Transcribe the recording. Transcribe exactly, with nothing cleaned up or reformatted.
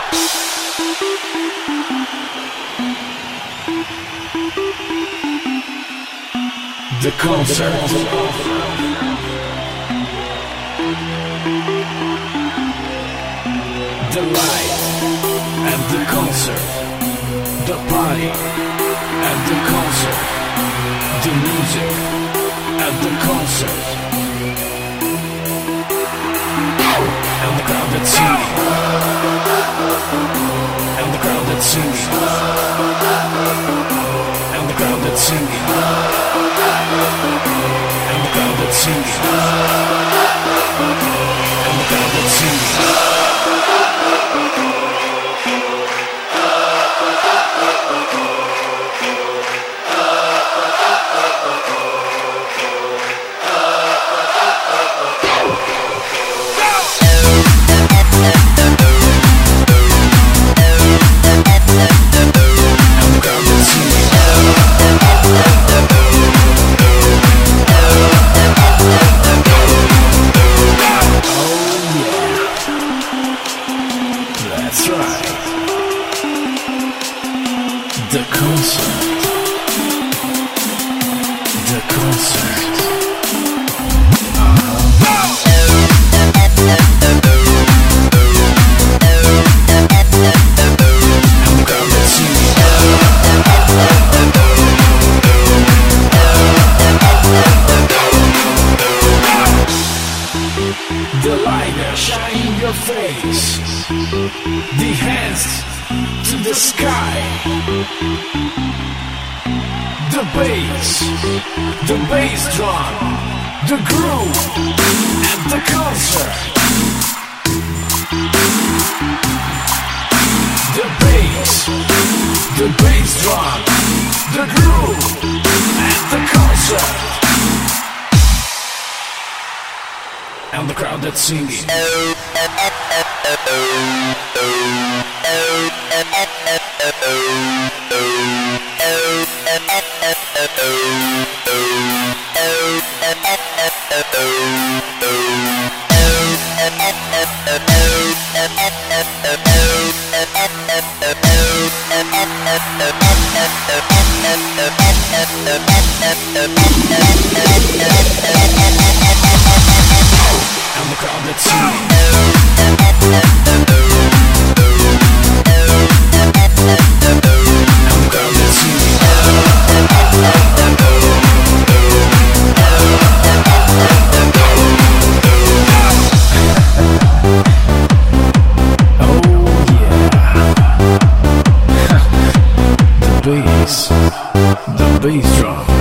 The concert. The light at the concert. The party at the concert. The music at the concert. And the crowd that's singing. And the crowd that's singing. And the crowd that's singing. And the crowd that's singing. And the crowd that's singing. That's right. The concert. The concert. The light shine in your face. The hands to the sky. The bass, the bass drum, the groove at the concert. The bass, the bass drum, the groove at the concert. And the crowd that's singing. And the crowd that's singing. And the crowd that's singing. Oh yeah. The bass, the bass drum.